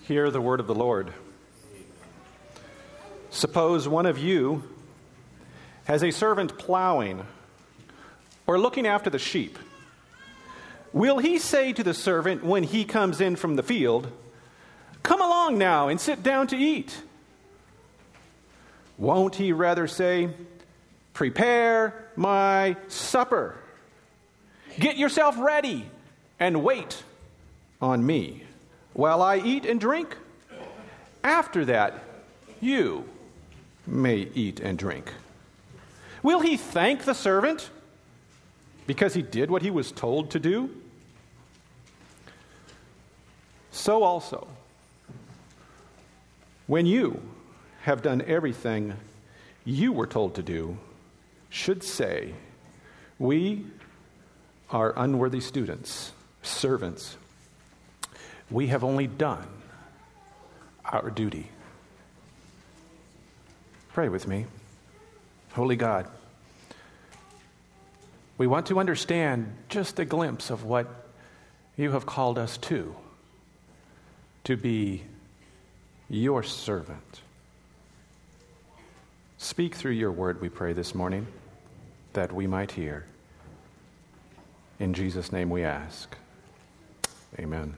Hear the word of the Lord. Suppose one of you has a servant plowing or looking after the sheep. Will he say to the servant when he comes in from the field, "Come along now and sit down to eat"? Won't he rather say, "Prepare my supper. Get yourself ready and wait on me while I eat and drink? After that, you may eat and drink"? Will he thank the servant because he did what he was told to do? So also, when you have done everything you were told to do, should say, "We are unworthy servants. We have only done our duty." Pray with me. Holy God, we want to understand just a glimpse of what you have called us to be your servant. Speak through your word, we pray this morning, that we might hear. In Jesus' name we ask. Amen.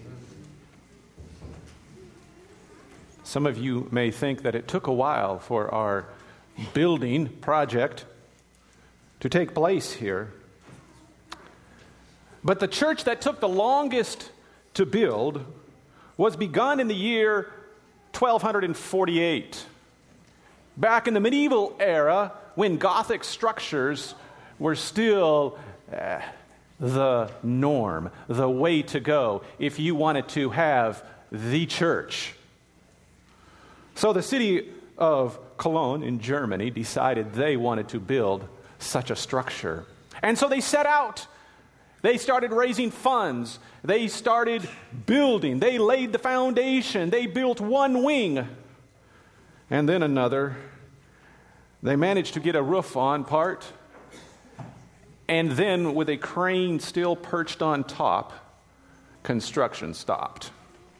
Some of you may think that it took a while for our building project to take place here. But the church that took the longest to build was begun in the year 1248. Back in the medieval era, when Gothic structures were still the norm, the way to go, if you wanted to have the church. So the city of Cologne in Germany decided they wanted to build such a structure. And so they set out. They started raising funds. They started building. They laid the foundation. They built one wing and then another. They managed to get a roof on part. And then, with a crane still perched on top, construction stopped.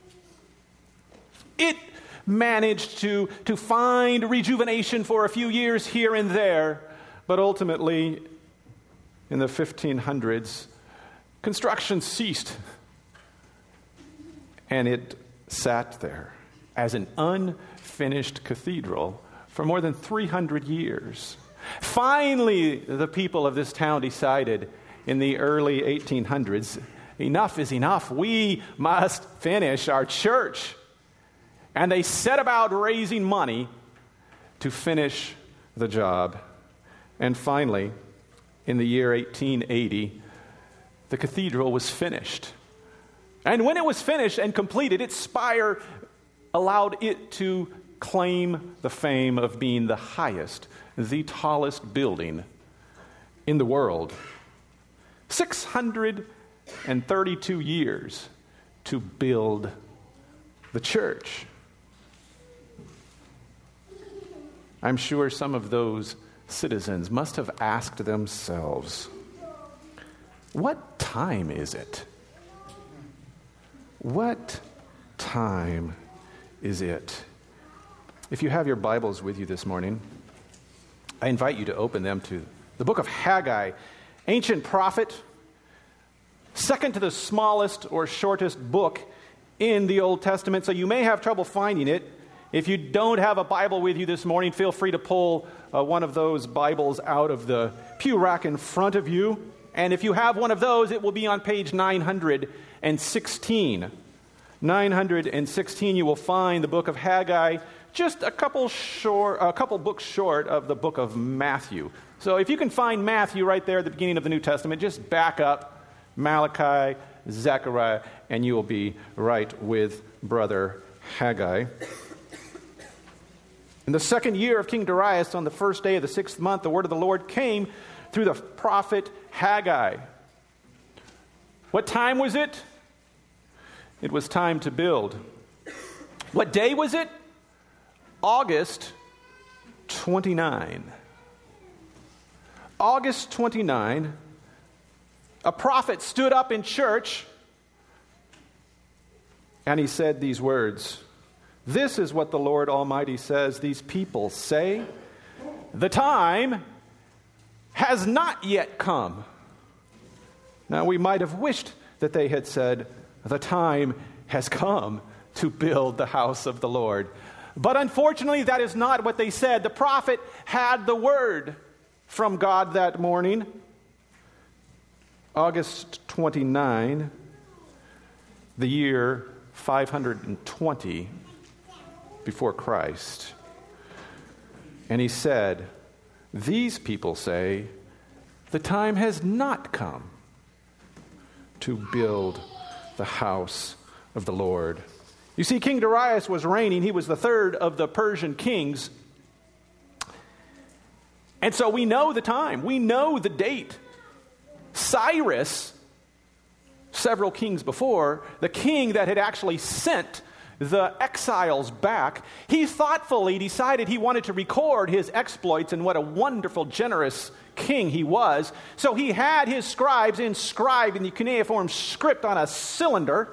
It managed to find rejuvenation for a few years here and there, but ultimately, in the 1500s, construction ceased, and it sat there as an unfinished cathedral for more than 300 years. Finally, the people of this town decided in the early 1800s, enough is enough. We must finish our church. And they set about raising money to finish the job. And finally, in the year 1880, the cathedral was finished. And when it was finished and completed, its spire allowed it to claim the fame of being the highest, the tallest building in the world. 632 years to build the church. I'm sure some of those citizens must have asked themselves, what time is it? What time is it? If you have your Bibles with you this morning, I invite you to open them to the book of Haggai, ancient prophet, second to the smallest or shortest book in the Old Testament, so you may have trouble finding it. If you don't have a Bible with you this morning, feel free to pull one of those Bibles out of the pew rack in front of you. And if you have one of those, it will be on page 916. 916, you will find the book of Haggai, just a couple books short of the book of Matthew. So if you can find Matthew right there at the beginning of the New Testament, just back up Malachi, Zechariah, and you will be right with Brother Haggai. In the second year of King Darius, on the first day of the 6th month, the word of the Lord came through the prophet Haggai. What time was it? It was time to build. What day was it? August 29. August 29, a prophet stood up in church And he said these words, "This is what the Lord Almighty says, these people say, the time has not yet come." Now we might have wished that they had said, "The time has come to build the house of the Lord." But unfortunately, that is not what they said. The prophet had the word from God that morning. August 29, the year 520 before Christ. And he said, "These people say, the time has not come to build the house of the Lord." You see, King Darius was reigning. He was the third of the Persian kings. And so we know the time. We know the date. Cyrus, several kings before, the king that had actually sent the exiles back, he thoughtfully decided he wanted to record his exploits and what a wonderful, generous king he was. So he had his scribes inscribe in the cuneiform script on a cylinder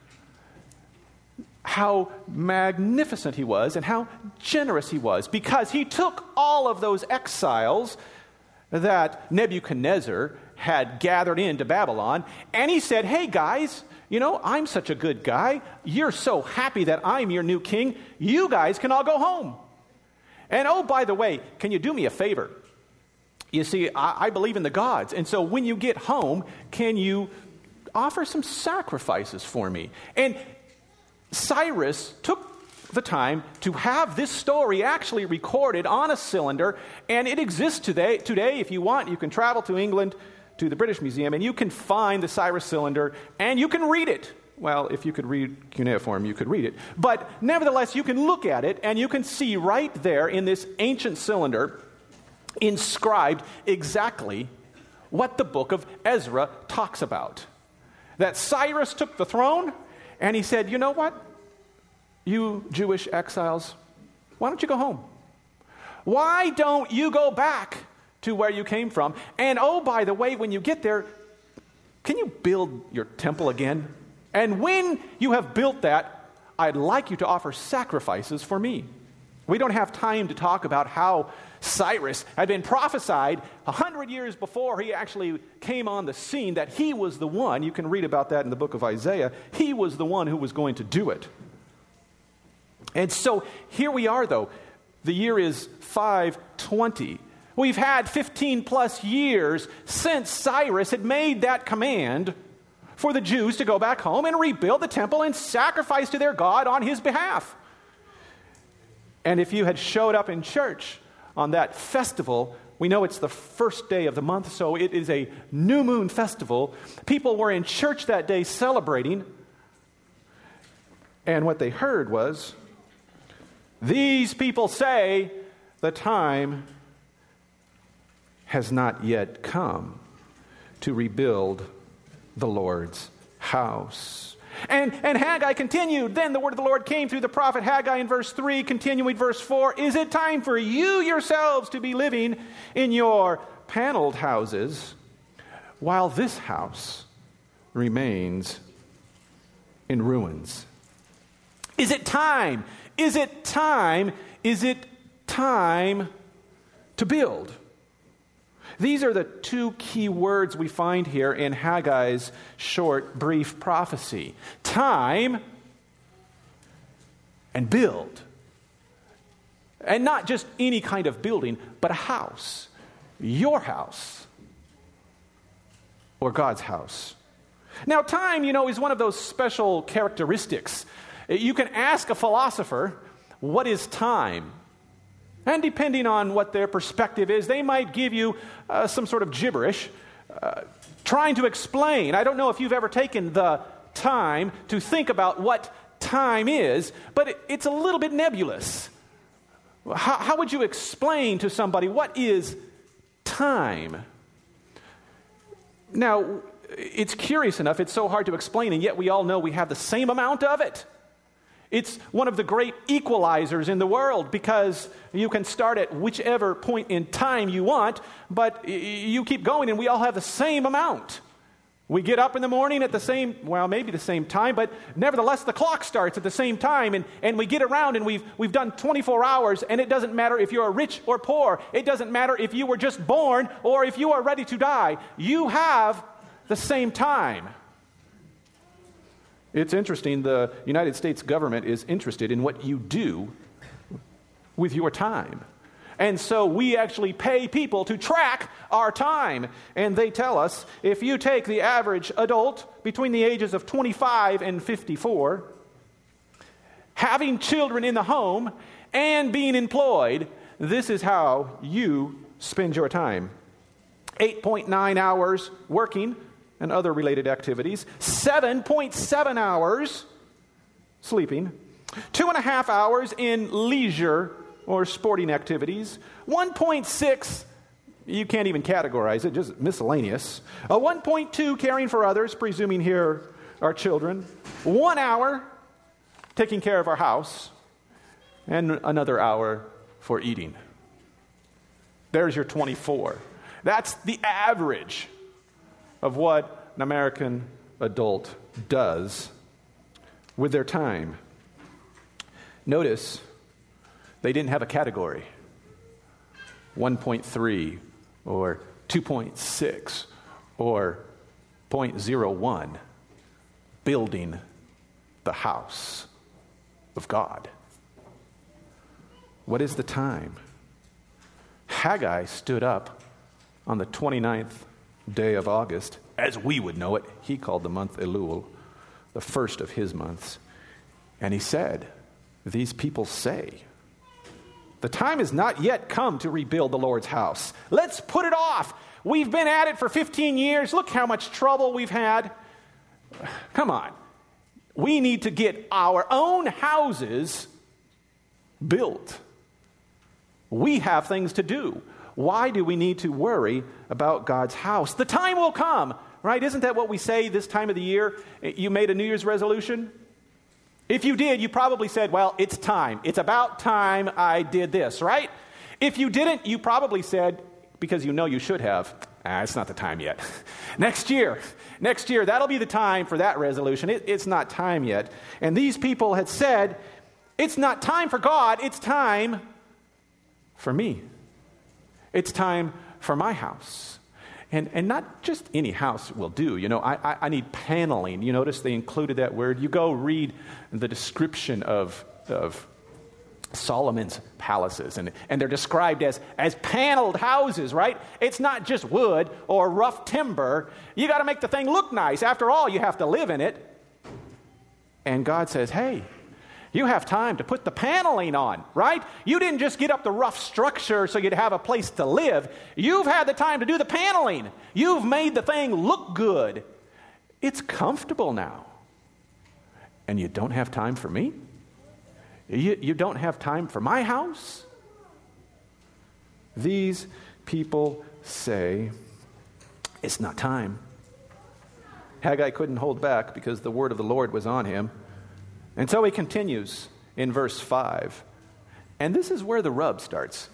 how magnificent he was and how generous he was, because he took all of those exiles that Nebuchadnezzar had gathered into Babylon, and he said, "Hey guys, you know, I'm such a good guy. You're so happy that I'm your new king. You guys can all go home. And oh, by the way, can you do me a favor? You see, I believe in the gods, and so when you get home, can you offer some sacrifices for me?" And Cyrus took the time to have this story actually recorded on a cylinder, and it exists today. If you want, you can travel to England, to the British Museum, and you can find the Cyrus cylinder, and you can read it. Well, if you could read cuneiform, you could read it. But nevertheless, you can look at it, and you can see right there in this ancient cylinder inscribed exactly what the book of Ezra talks about. That Cyrus took the throne, and he said, "You know what? You Jewish exiles, why don't you go home? Why don't you go back to where you came from? And oh, by the way, when you get there, can you build your temple again? And when you have built that, I'd like you to offer sacrifices for me." We don't have time to talk about how Cyrus had been prophesied 100 years before he actually came on the scene, that he was the one. You can read about that in the book of Isaiah. He was the one who was going to do it. And so here we are, though. The year is 520. We've had 15 plus years since Cyrus had made that command for the Jews to go back home and rebuild the temple and sacrifice to their God on his behalf. And if you had showed up in church on that festival, we know it's the first day of the month, so it is a new moon festival. People were in church that day celebrating, and what they heard was, "These people say the time has not yet come to rebuild the Lord's house." And Haggai continued. Then the word of the Lord came through the prophet Haggai in verse 3, continuing verse 4. "Is it time for you yourselves to be living in your paneled houses while this house remains in ruins?" Is it time? Is it time? Is it time to build? These are the two key words we find here in Haggai's short, brief prophecy. Time and build. And not just any kind of building, but a house. Your house. Or God's house. Now, time, is one of those special characteristics. You can ask a philosopher, what is time? And depending on what their perspective is, they might give you some sort of gibberish, trying to explain. I don't know if you've ever taken the time to think about what time is, but it's a little bit nebulous. How would you explain to somebody what is time? Now, it's curious enough, it's so hard to explain, and yet we all know we have the same amount of it. It's one of the great equalizers in the world, because you can start at whichever point in time you want, but you keep going and we all have the same amount. We get up in the morning at maybe the same time, but nevertheless, the clock starts at the same time, and we get around, and we've done 24 hours, and it doesn't matter if you're rich or poor. It doesn't matter if you were just born or if you are ready to die. You have the same time. It's interesting, the United States government is interested in what you do with your time. And so we actually pay people to track our time. And they tell us, if you take the average adult between the ages of 25 and 54, having children in the home and being employed, this is how you spend your time. 8.9 hours working and other related activities, 7.7 hours sleeping, 2.5 hours in leisure or sporting activities, 1.6, you can't even categorize it, just miscellaneous, 1.2 caring for others, presuming here are children, 1 hour taking care of our house, and another hour for eating. There's your 24. That's the average of what an American adult does with their time. Notice, they didn't have a category. 1.3 or 2.6 or 0.01. Building the house of God. What is the time? Haggai stood up on the 29th day of August, as we would know it. He called the month Elul, the first of his months. And he said, these people say, the time has not yet come to rebuild the Lord's house. Let's put it off. We've been at it for 15 years. Look how much trouble we've had. Come on. We need to get our own houses built. We have things to do. Why do we need to worry about God's house? The time will come, right? Isn't that what we say this time of the year? You made a New Year's resolution? If you did, you probably said, well, it's time. It's about time I did this, right? If you didn't, you probably said, because you know you should have, it's not the time yet. Next year, that'll be the time for that resolution. It's not time yet. And these people had said, it's not time for God, it's time for me. It's time for my house. And not just any house will do. You know, I need paneling. You notice they included that word. You go read the description of Solomon's palaces, and they're described as paneled houses, right? It's not just wood or rough timber. You got to make the thing look nice. After all, you have to live in it. And God says, hey, you have time to put the paneling on, right? You didn't just get up the rough structure so you'd have a place to live. You've had the time to do the paneling. You've made the thing look good. It's comfortable now. And you don't have time for me? You don't have time for my house? These people say, it's not time. Haggai couldn't hold back because the word of the Lord was on him. And so he continues in verse 5. And this is where the rub starts.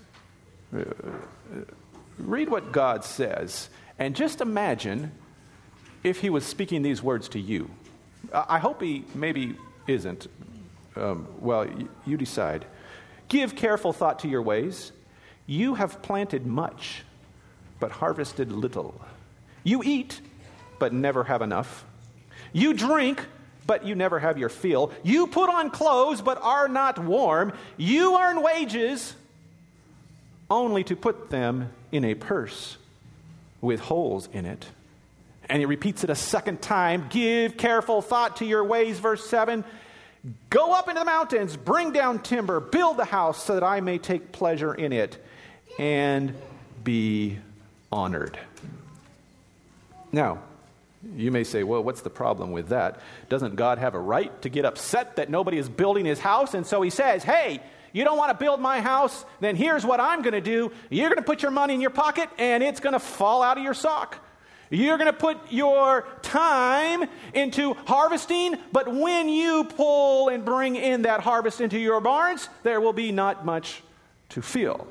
Read what God says. And just imagine if he was speaking these words to you. I hope he maybe isn't. You decide. Give careful thought to your ways. You have planted much, but harvested little. You eat, but never have enough. You drink, but you never have your fill. You put on clothes, but are not warm. You earn wages, only to put them in a purse with holes in it. And he repeats it a second time. Give careful thought to your ways, verse 7. Go up into the mountains, bring down timber, build the house so that I may take pleasure in it and be honored. Now, you may say, well, what's the problem with that? Doesn't God have a right to get upset that nobody is building his house? And so he says, hey, you don't want to build my house? Then here's what I'm going to do. You're going to put your money in your pocket and it's going to fall out of your sock. You're going to put your time into harvesting, but when you pull and bring in that harvest into your barns, there will be not much to fill.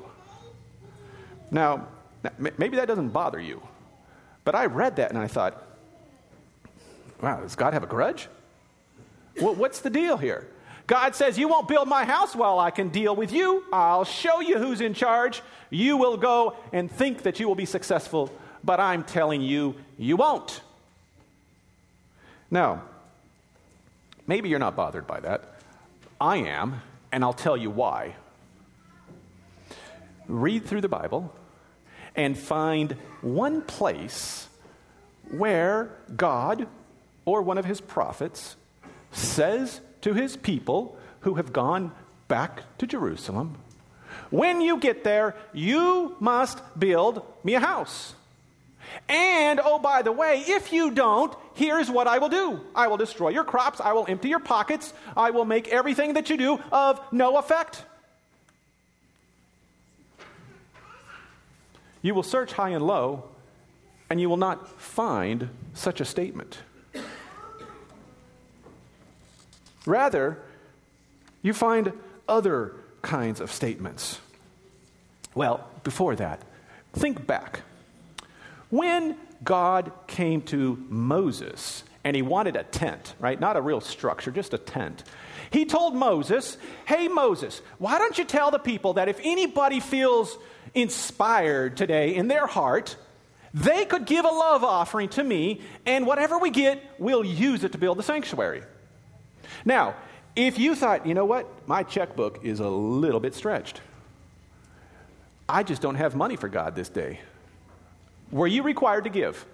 Now, maybe that doesn't bother you, but I read that and I thought, Wow, does God have a grudge? What's the deal here? God says, you won't build my house while I can deal with you. I'll show you who's in charge. You will go and think that you will be successful, but I'm telling you, you won't. Now, maybe you're not bothered by that. I am, and I'll tell you why. Read through the Bible and find one place where God or one of his prophets says to his people who have gone back to Jerusalem, when you get there, you must build me a house. And, oh, by the way, if you don't, here's what I will do. I will destroy your crops. I will empty your pockets. I will make everything that you do of no effect. You will search high and low, and you will not find such a statement. Rather, you find other kinds of statements. Well, before that, think back. When God came to Moses and he wanted a tent, right? Not a real structure, just a tent. He told Moses, hey, Moses, why don't you tell the people that if anybody feels inspired today in their heart, they could give a love offering to me, and whatever we get, we'll use it to build the sanctuary. Now, if you thought, you know what, my checkbook is a little bit stretched. I just don't have money for God this day. Were you required to give?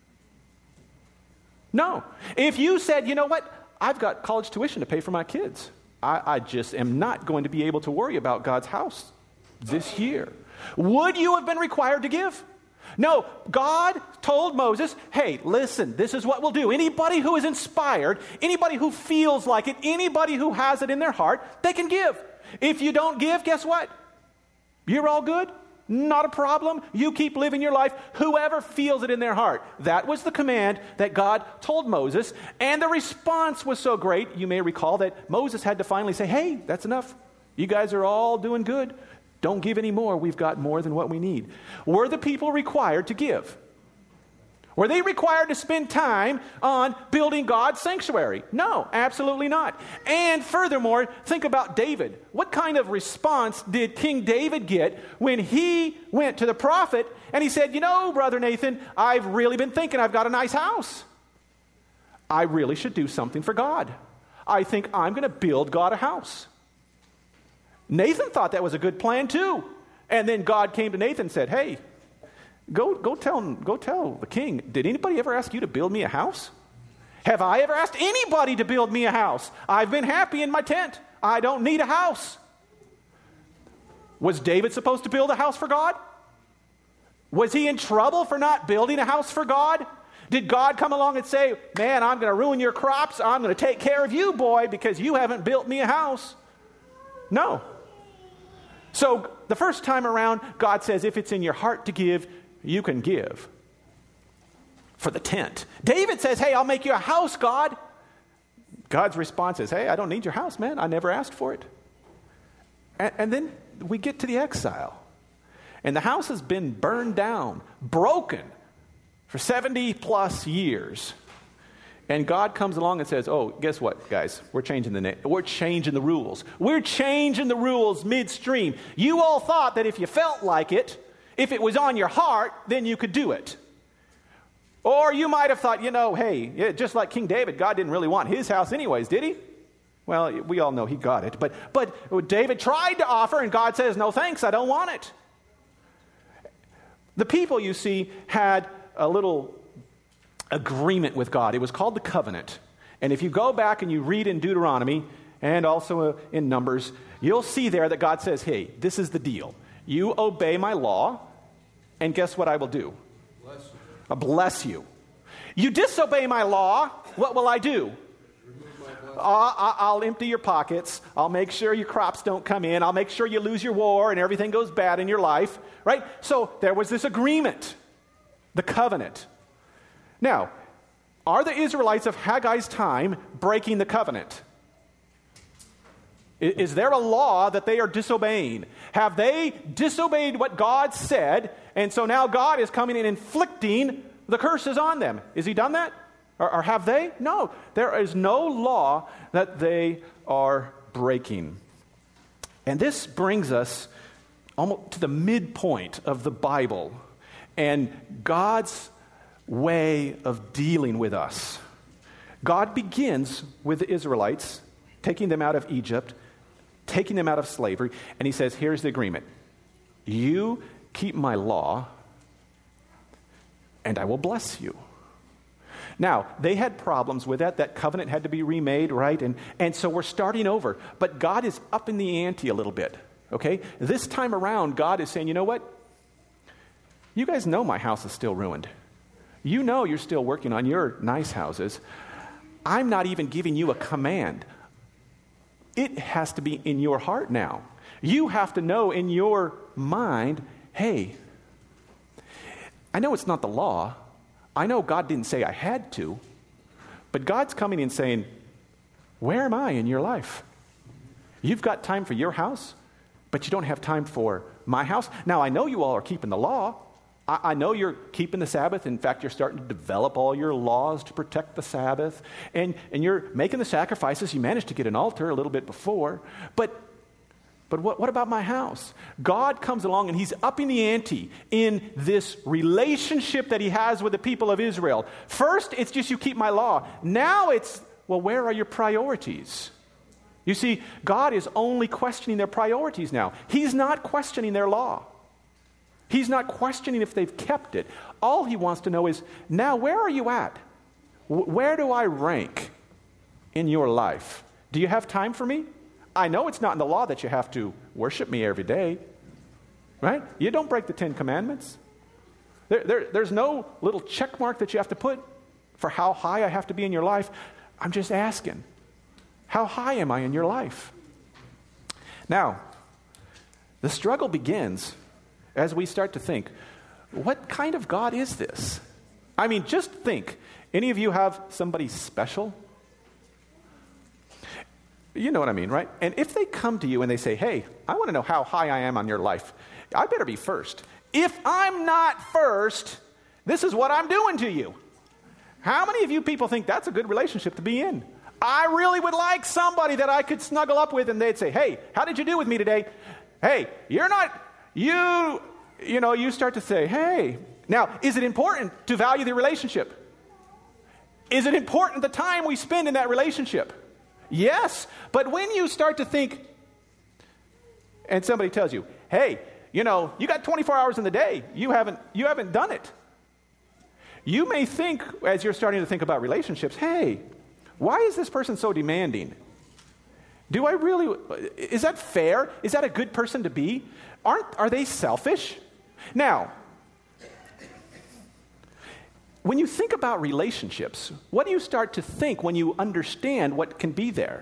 No. If you said, you know what, I've got college tuition to pay for my kids. I just am not going to be able to worry about God's house this year. Would you have been required to give? No, God told Moses, hey, listen, this is what we'll do. Anybody who is inspired, anybody who feels like it, anybody who has it in their heart, they can give. If you don't give, guess what? You're all good. Not a problem. You keep living your life. Whoever feels it in their heart. That was the command that God told Moses. And the response was so great, you may recall that Moses had to finally say, hey, that's enough. You guys are all doing good. Don't give any more. We've got more than what we need. Were the people required to give? Were they required to spend time on building God's sanctuary? No, absolutely not. And furthermore, think about David. What kind of response did King David get when he went to the prophet and he said, you know, Brother Nathan, I've really been thinking I've got a nice house. I really should do something for God. I think I'm going to build God a house. Nathan thought that was a good plan too. And then God came to Nathan and said, hey, Go tell the king, did anybody ever ask you to build me a house? Have I ever asked anybody to build me a house? I've been happy in my tent. I don't need a house. Was David supposed to build a house for God? Was he in trouble for not building a house for God? Did God come along and say, man, I'm going to ruin your crops. I'm going to take care of you, boy, because you haven't built me a house? No. So the first time around, God says, if it's in your heart to give, you can give for the tent. David says, hey, I'll make you a house, God. God's response is, hey, I don't need your house, man. I never asked for it. And then we get to the exile. And the house has been burned down, broken for 70 plus years. And God comes along and says, oh, guess what, guys? We're changing the rules. We're changing the rules midstream. You all thought that if you felt like it, if it was on your heart, then you could do it. Or you might have thought, you know, hey, just like King David, God didn't really want his house anyways, did he? Well, we all know he got it. But David tried to offer, and God says, no thanks, I don't want it. The people, you see, had a little agreement with God. It was called the covenant. And if you go back and you read in Deuteronomy and also in Numbers, you'll see there that God says, hey, this is the deal. You obey my law, and guess what I will do? Bless you. I'll bless you. You disobey my law, what will I do? I'll empty your pockets. I'll make sure your crops don't come in. I'll make sure you lose your war and everything goes bad in your life, right? So there was this agreement, the covenant. Now, are the Israelites of Haggai's time breaking the covenant? Is there a law that they are disobeying? Have they disobeyed what God said, and so now God is coming and inflicting the curses on them? Has he done that? Or have they? No, there is no law that they are breaking. And this brings us almost to the midpoint of the Bible and God's way of dealing with us. God begins with the Israelites, taking them out of Egypt, taking them out of slavery, and he says, here's the agreement. You keep my law, and I will bless you. Now, they had problems with that. That covenant had to be remade, right? And so we're starting over. But God is up in the ante a little bit, okay? This time around, God is saying, you know what? You guys know my house is still ruined. You know you're still working on your nice houses. I'm not even giving you a command. It has to be in your heart now. You have to know in your mind, hey, I know it's not the law. I know God didn't say I had to, but God's coming and saying, where am I in your life? You've got time for your house, but you don't have time for my house. Now, I know you all are keeping the law. I know you're keeping the Sabbath. In fact, you're starting to develop all your laws to protect the Sabbath, and you're making the sacrifices. You managed to get an altar a little bit before, but what about my house? God comes along and he's upping the ante in this relationship that he has with the people of Israel. First, it's just you keep my law. Now it's, well, where are your priorities? You see, God is only questioning their priorities now. He's not questioning their law. He's not questioning if they've kept it. All he wants to know is, now where are you at? Where do I rank in your life? Do you have time for me? I know it's not in the law that you have to worship me every day, right? You don't break the 10 Commandments. There's no little check mark that you have to put for how high I have to be in your life. I'm just asking, how high am I in your life? Now, the struggle begins as we start to think, what kind of God is this? I mean, just think, any of you have somebody special? You know what I mean, right? And if they come to you and they say, hey, I want to know how high I am on your life, I better be first. If I'm not first, this is what I'm doing to you. How many of you people think that's a good relationship to be in? I really would like somebody that I could snuggle up with and they'd say, hey, how did you do with me today? Hey, you're not, you start to say, hey. Now, is it important to value the relationship? Is it important the time we spend in that relationship? Yes, but when you start to think, and somebody tells you, hey, you got 24 hours in the day, you haven't done it. You may think, as you're starting to think about relationships, hey, why is this person so demanding? Is that fair? Is that a good person to be? Are they selfish? Now, when you think about relationships, what do you start to think when you understand what can be there?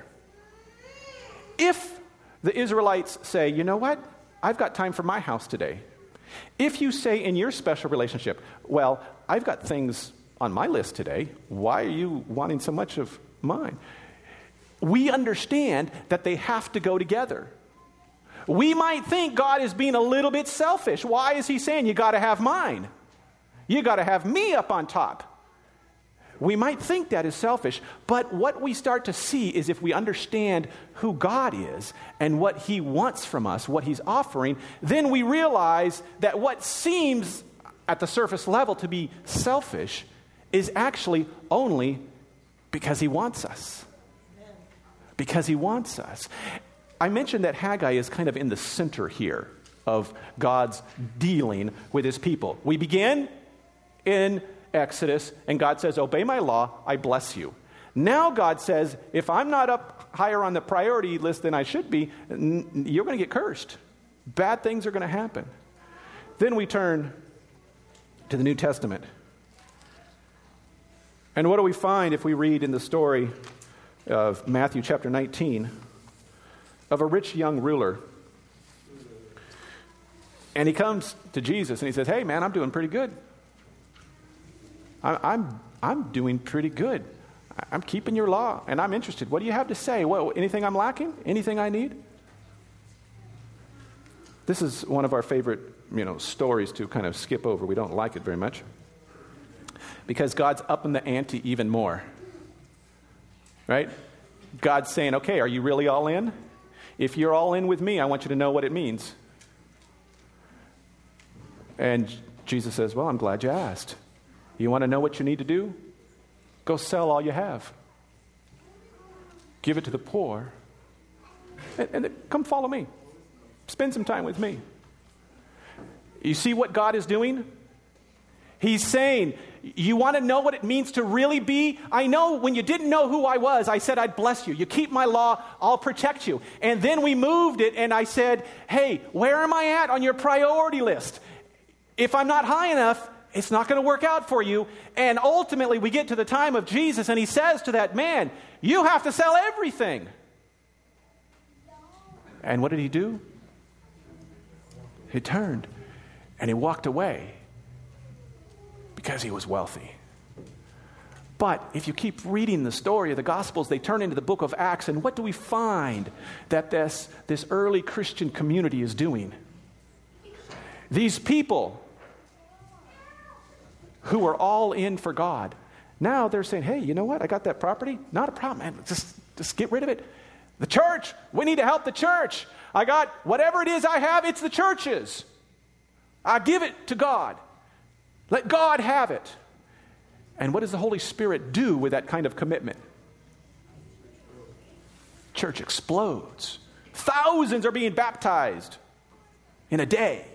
If the Israelites say, you know what? I've got time for my house today. If you say in your special relationship, well, I've got things on my list today. Why are you wanting so much of mine? We understand that they have to go together. We might think God is being a little bit selfish. Why is he saying you got to have mine? You got to have me up on top. We might think that is selfish, but what we start to see is if we understand who God is and what he wants from us, what he's offering, then we realize that what seems at the surface level to be selfish is actually only because he wants us. Because he wants us. I mentioned that Haggai is kind of in the center here of God's dealing with his people. We begin in Exodus, and God says, obey my law, I bless you. Now God says, if I'm not up higher on the priority list than I should be, you're going to get cursed. Bad things are going to happen. Then we turn to the New Testament. And what do we find if we read in the story of Matthew chapter 19 of a rich young ruler? And he comes to Jesus and he says, hey man, I'm doing pretty good. I'm doing pretty good. I'm keeping your law, and I'm interested. What do you have to say? Anything I'm lacking? Anything I need? This is one of our favorite, stories to kind of skip over. We don't like it very much. Because God's upping the ante even more. Right? God's saying, okay, are you really all in? If you're all in with me, I want you to know what it means. And Jesus says, well, I'm glad you asked. You want to know what you need to do? Go sell all you have. Give it to the poor. And come follow me. Spend some time with me. You see what God is doing? He's saying, you want to know what it means to really be? I know when you didn't know who I was, I said I'd bless you. You keep my law, I'll protect you. And then we moved it and I said, hey, where am I at on your priority list? If I'm not high enough, it's not going to work out for you. And ultimately we get to the time of Jesus and he says to that man, you have to sell everything. And what did he do? He turned and he walked away. Because he was wealthy. But if you keep reading the story of the Gospels, they turn into the book of Acts, and what do we find that this early Christian community is doing? These people who were all in for God, now they're saying, hey, you know what? I got that property. Not a problem, man. Just get rid of it. The church, we need to help the church. I got whatever it is I have, it's the church's. I give it to God. Let God have it. And what does the Holy Spirit do with that kind of commitment? Church explodes. Thousands are being baptized in a day.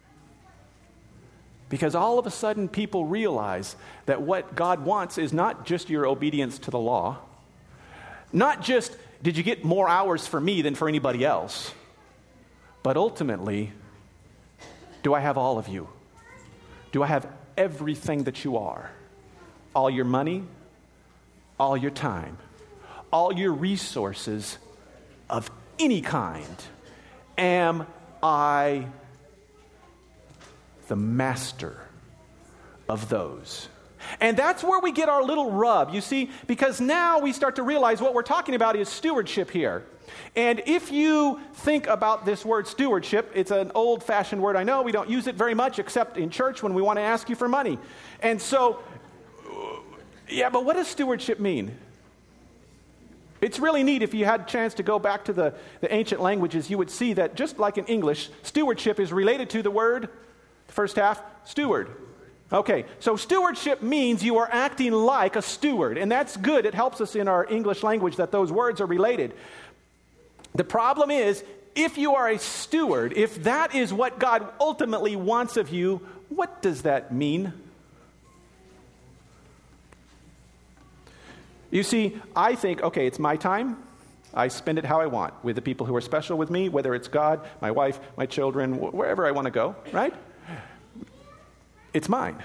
Because all of a sudden people realize that what God wants is not just your obedience to the law, not just did you get more hours for me than for anybody else, but ultimately, do I have all of you? Do I have everything that you are? All your money, all your time, all your resources of any kind. Am I the master of those? And that's where we get our little rub, you see, because now we start to realize what we're talking about is stewardship here. And if you think about this word stewardship, it's an old-fashioned word. I know we don't use it very much except in church when we want to ask you for money. And so, yeah, but what does stewardship mean? It's really neat. If you had a chance to go back to the ancient languages, you would see that just like in English, stewardship is related to the word, the first half, steward. Okay, so stewardship means you are acting like a steward, and that's good. It helps us in our English language that those words are related. The problem is, if you are a steward, if that is what God ultimately wants of you, what does that mean? You see, I think, okay, it's my time. I spend it how I want with the people who are special with me, whether it's God, my wife, my children, wherever I want to go, right? It's mine.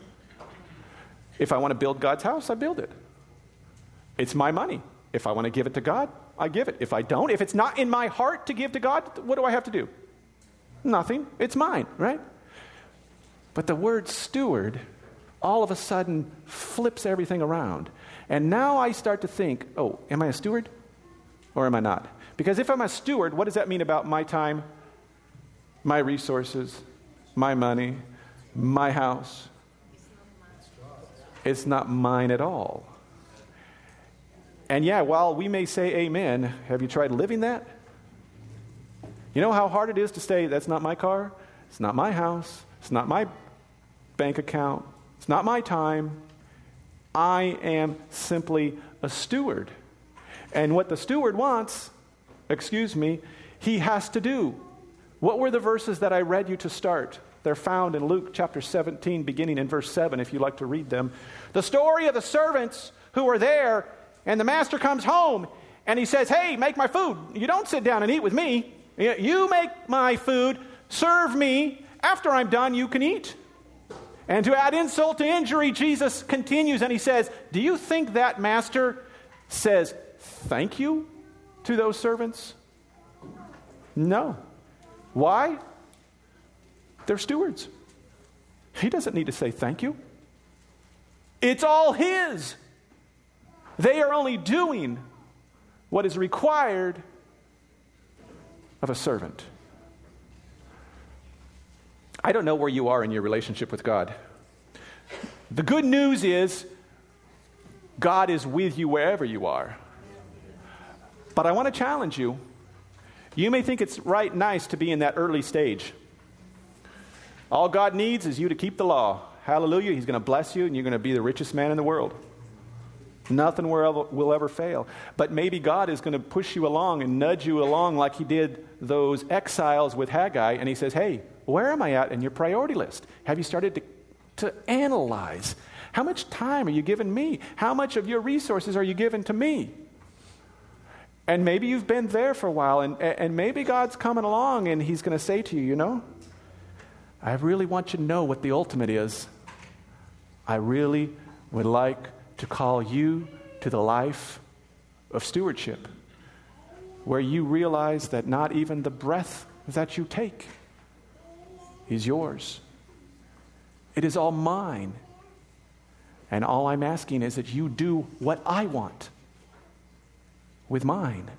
If I want to build God's house, I build it. It's my money. If I want to give it to God, I give it. If I don't, if it's not in my heart to give to God, what do I have to do? Nothing. It's mine, right? But the word steward all of a sudden flips everything around. And now I start to think, oh, am I a steward or am I not? Because if I'm a steward, what does that mean about my time, my resources, my money, my house? It's not mine at all. And yeah, while we may say amen, have you tried living that? You know how hard it is to say, that's not my car, it's not my house, it's not my bank account, it's not my time. I am simply a steward. And what the steward wants, he has to do. What were the verses that I read you to start? They're found in Luke chapter 17, beginning in verse 7, if you'd like to read them. The story of the servants who were there, and the master comes home, and he says, hey, make my food. You don't sit down and eat with me. You make my food, serve me. After I'm done, you can eat. And to add insult to injury, Jesus continues, and he says, do you think that master says thank you to those servants? No. Why? They're stewards. He doesn't need to say thank you. It's all his. They are only doing what is required of a servant. I don't know where you are in your relationship with God. The good news is God is with you wherever you are. But I want to challenge you. You may think it's right nice to be in that early stage. All God needs is you to keep the law. Hallelujah. He's going to bless you and you're going to be the richest man in the world. Nothing will ever fail. But maybe God is going to push you along and nudge you along like he did those exiles with Haggai. And he says, hey, where am I at in your priority list? Have you started to analyze? How much time are you giving me? How much of your resources are you giving to me? And maybe you've been there for a while, and maybe God's coming along and he's going to say to you, you know, I really want you to know what the ultimate is. I really would like to call you to the life of stewardship, where you realize that not even the breath that you take is yours. It is all mine. And all I'm asking is that you do what I want with mine.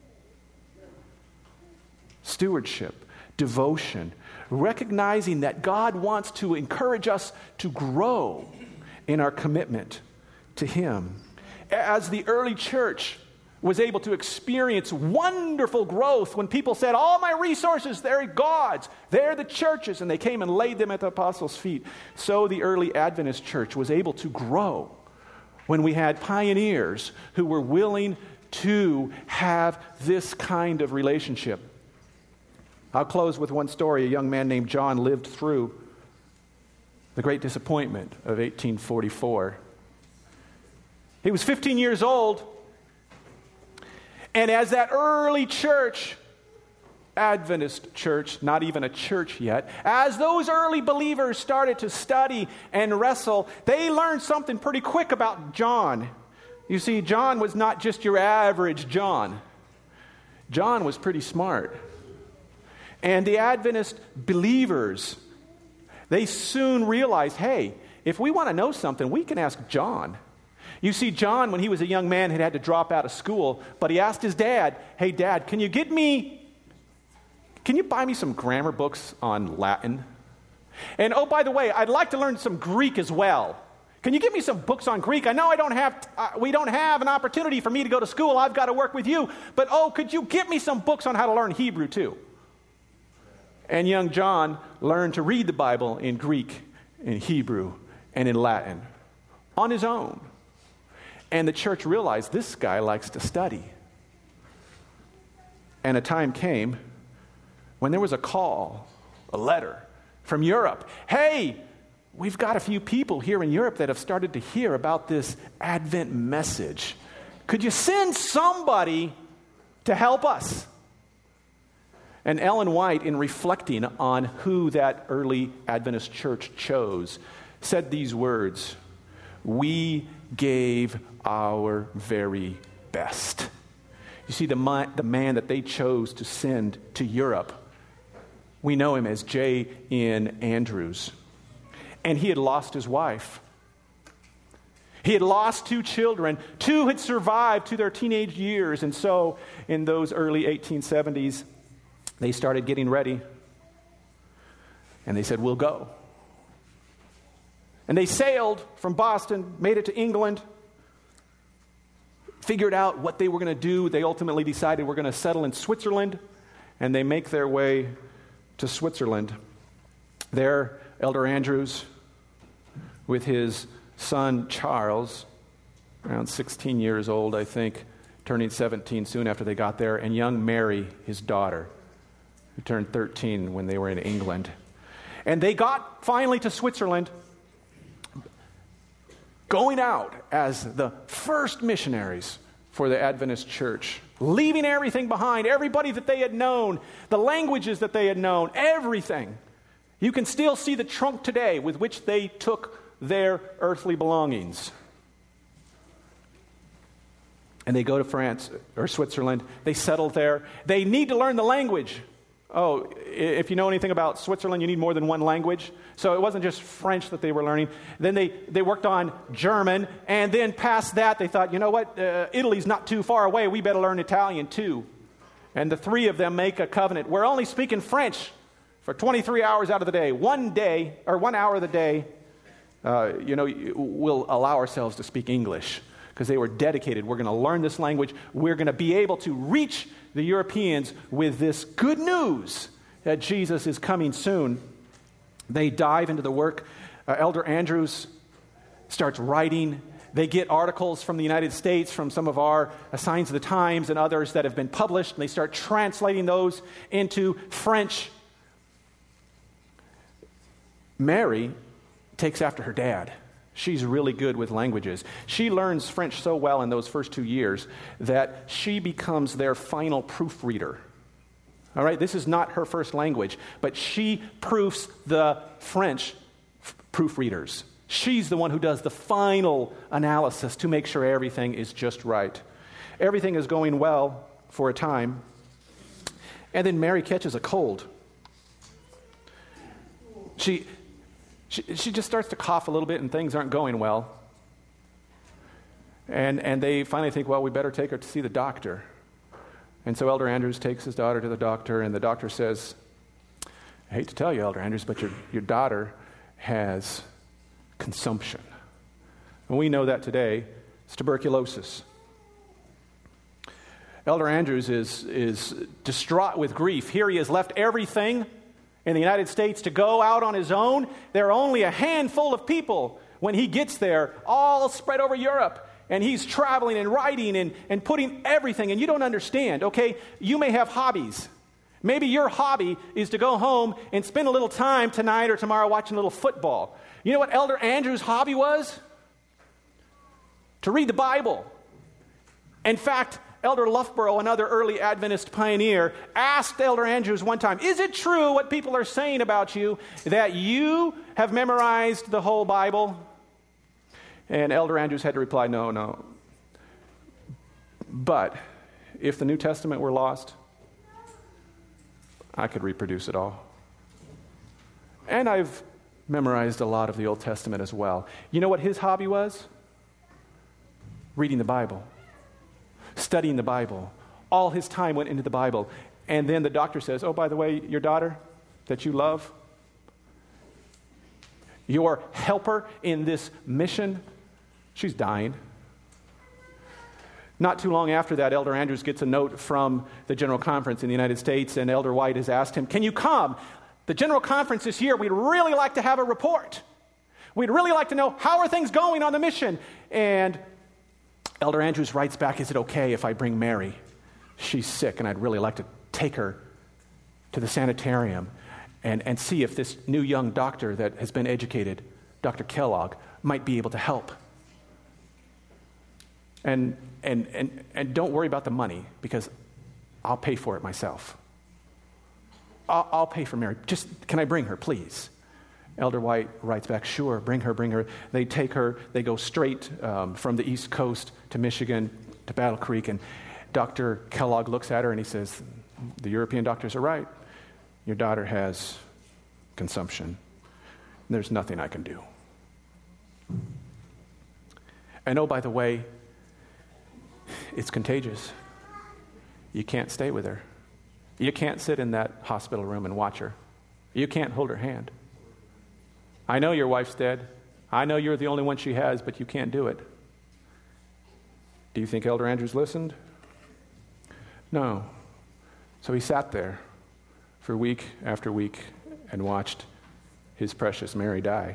Stewardship, devotion, recognizing that God wants to encourage us to grow in our commitment to him. As the early church was able to experience wonderful growth when people said, all my resources, they're God's, they're the church's, and they came and laid them at the apostles' feet. So the early Adventist church was able to grow when we had pioneers who were willing to have this kind of relationship. I'll close with one story. A young man named John lived through the Great Disappointment of 1844. He was 15 years old, and as that early church, Adventist church, not even a church yet, as those early believers started to study and wrestle, they learned something pretty quick about John. You see, John was not just your average John. John was pretty smart. And the Adventist believers, they soon realized, hey, if we want to know something, we can ask John. You see, John, when he was a young man, had to drop out of school, but he asked his dad, hey, Dad, can you buy me some grammar books on Latin? And oh, by the way, I'd like to learn some Greek as well. Can you give me some books on Greek? I know we don't have an opportunity for me to go to school. I've got to work with you. But could you give me some books on how to learn Hebrew too? And young John learned to read the Bible in Greek, in Hebrew, and in Latin on his own. And the church realized this guy likes to study. And a time came when there was a call, a letter from Europe. Hey, we've got a few people here in Europe that have started to hear about this Advent message. Could you send somebody to help us? And Ellen White, in reflecting on who that early Adventist church chose, said these words, we gave our very best. You see, the man that they chose to send to Europe, we know him as J.N. Andrews. And he had lost his wife. He had lost 2 children. 2 had survived to their teenage years. And so in those early 1870s, they started getting ready. And they said, we'll go. And they sailed from Boston, made it to England, figured out what they were going to do. They ultimately decided we're going to settle in Switzerland. And they make their way to Switzerland. There, Elder Andrews, with his son Charles, around 16 years old, I think, turning 17 soon after they got there, and young Mary, his daughter, who turned 13 when they were in England. And they got finally to Switzerland, going out as the first missionaries for the Adventist church, leaving everything behind, everybody that they had known, the languages that they had known, everything. You can still see the trunk today with which they took their earthly belongings. And they go to France or Switzerland. They settle there. They need to learn the language. Oh, if you know anything about Switzerland, you need more than one language. So it wasn't just French that they were learning. Then they worked on German. And then past that, they thought, you know what? Italy's not too far away. We better learn Italian too. And the 3 of them make a covenant. We're only speaking French for 23 hours out of the day. 1 hour of the day, we'll allow ourselves to speak English because they were dedicated. We're going to learn this language. We're going to be able to reach the Europeans with this good news that Jesus is coming soon. They dive into the work. Elder Andrews starts writing. They get articles from the United States, from some of our Signs of the Times and others that have been published, and they start translating those into French. Mary takes after her dad. She's really good with languages. She learns French so well in those first 2 years that she becomes their final proofreader. All right, this is not her first language, but she proofs the French proofreaders. She's the one who does the final analysis to make sure everything is just right. Everything is going well for a time, and then Mary catches a cold. She just starts to cough a little bit, and things aren't going well. And they finally think, well, we better take her to see the doctor. And so Elder Andrews takes his daughter to the doctor, and the doctor says, I hate to tell you, Elder Andrews, but your daughter has consumption. And we know that today it's tuberculosis. Elder Andrews is distraught with grief. Here he has left everything in the United States to go out on his own. There are only a handful of people when he gets there, all spread over Europe. And he's traveling and writing and putting everything. And you don't understand, okay? You may have hobbies. Maybe your hobby is to go home and spend a little time tonight or tomorrow watching a little football. You know what Elder Andrews' hobby was? To read the Bible. In fact, Elder Loughborough, another early Adventist pioneer, asked Elder Andrews one time, is it true what people are saying about you, that you have memorized the whole Bible? And Elder Andrews had to reply, no. But if the New Testament were lost, I could reproduce it all. And I've memorized a lot of the Old Testament as well. You know what his hobby was? Reading the Bible. Studying the Bible. All his time went into the Bible. And then the doctor says, oh, by the way, your daughter that you love, your helper in this mission, she's dying. Not too long after that, Elder Andrews gets a note from the General Conference in the United States, and Elder White has asked him, can you come? The General Conference is here. We'd really like to have a report. We'd really like to know how are things going on the mission. And Elder Andrews writes back, is it okay if I bring Mary? She's sick, and I'd really like to take her to the sanitarium and see if this new young doctor that has been educated, Dr. Kellogg, might be able to help. And don't worry about the money, because I'll pay for it myself. I'll pay for Mary. Just, can I bring her, please? Elder White writes back, sure, bring her. They take her, they go straight from the East Coast to Michigan, to Battle Creek, and Dr. Kellogg looks at her and he says, the European doctors are right. Your daughter has consumption. There's nothing I can do. And oh, by the way, it's contagious. You can't stay with her. You can't sit in that hospital room and watch her. You can't hold her hand. I know your wife's dead. I know you're the only one she has, but you can't do it. Do you think Elder Andrews listened? No. So he sat there for week after week and watched his precious Mary die.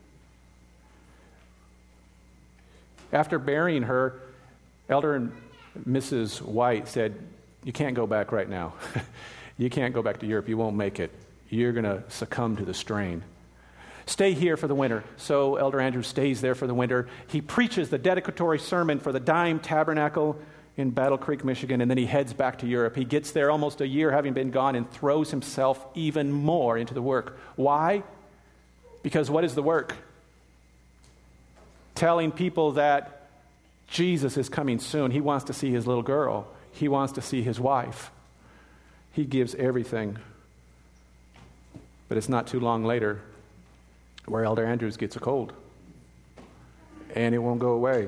After burying her, Elder and Mrs. White said, you can't go back right now. You can't go back to Europe. You won't make it. You're going to succumb to the strain. Stay here for the winter. So Elder Andrews stays there for the winter. He preaches the dedicatory sermon for the Dime Tabernacle in Battle Creek, Michigan, and then he heads back to Europe. He gets there almost a year having been gone and throws himself even more into the work. Why? Because what is the work? Telling people that Jesus is coming soon. He wants to see his little girl. He wants to see his wife. He gives everything. But it's not too long later where Elder Andrews gets a cold. And it won't go away.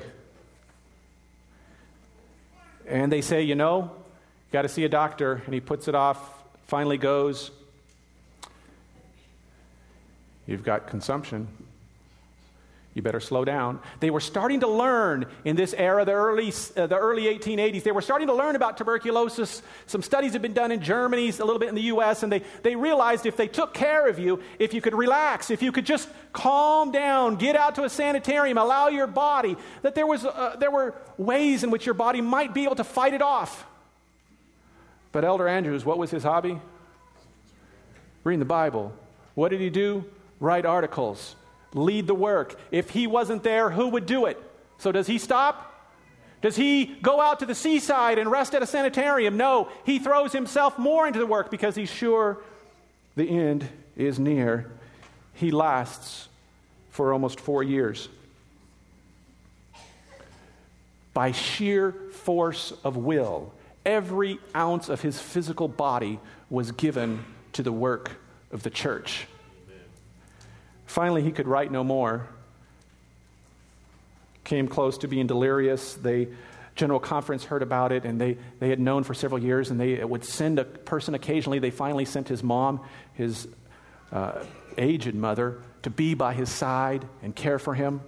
And they say, you got to see a doctor. And he puts it off, finally goes. You've got consumption. You better slow down. They were starting to learn in this era, the early 1880s, they were starting to learn about tuberculosis. Some studies had been done in Germany, a little bit in the U.S., and they realized if they took care of you, if you could relax, if you could just calm down, get out to a sanitarium, allow your body, that there were ways in which your body might be able to fight it off. But Elder Andrews, what was his hobby? Reading the Bible. What did he do? Write articles. Lead the work. If he wasn't there, who would do it? So does he stop? Does he go out to the seaside and rest at a sanitarium? No, he throws himself more into the work because he's sure the end is near. He lasts for almost 4 years. By sheer force of will, every ounce of his physical body was given to the work of the church. Finally, he could write no more. Came close to being delirious. General Conference heard about it, and they had known for several years, and they would send a person occasionally. They finally sent his mom, his aged mother, to be by his side and care for him.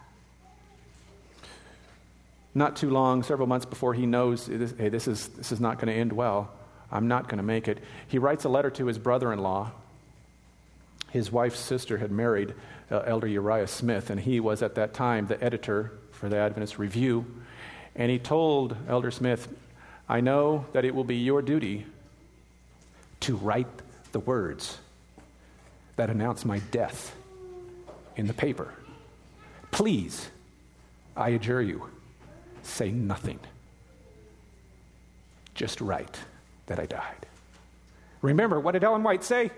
Not too long, several months before he knows, hey, this is not going to end well. I'm not going to make it. He writes a letter to his brother-in-law. His wife's sister had married Elder Uriah Smith, and he was at that time the editor for the Adventist Review. And he told Elder Smith, I know that it will be your duty to write the words that announce my death in the paper. Please, I adjure you, say nothing. Just write that I died. Remember, what did Ellen White say?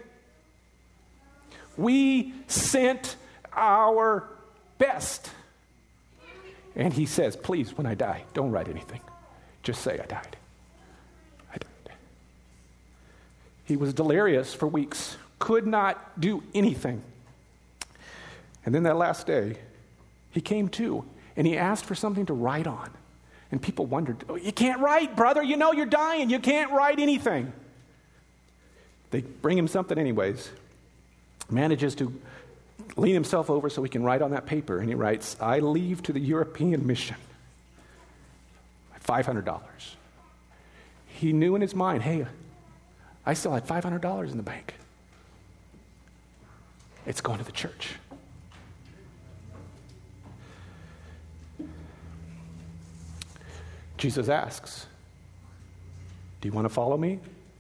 We sent our best. And he says, please, when I die, don't write anything. Just say I died. I died. He was delirious for weeks, could not do anything. And then that last day, he came to, and he asked for something to write on. And people wondered, oh, you can't write, brother. You know you're dying. You can't write anything. They bring him something anyways. Manages to lean himself over so he can write on that paper. And he writes, I leave to the European mission. $500. He knew in his mind, hey, I still had $500 in the bank. It's going to the church. Jesus asks, do you want to follow me?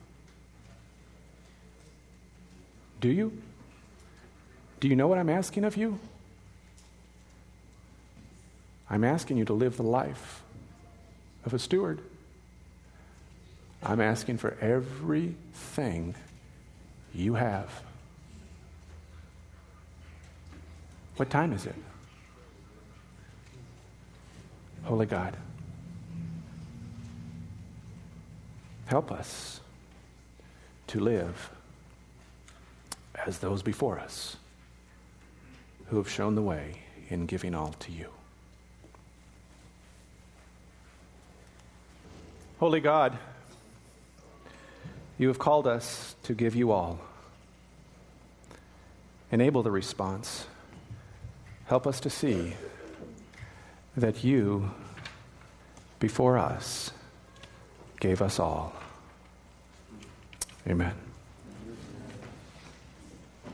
Do you? Do you know what I'm asking of you? I'm asking you to live the life of a steward. I'm asking for everything you have. What time is it? Holy God, help us to live as those before us who have shown the way in giving all to you. Holy God, you have called us to give you all. Enable the response. Help us to see that you, before us, gave us all. Amen.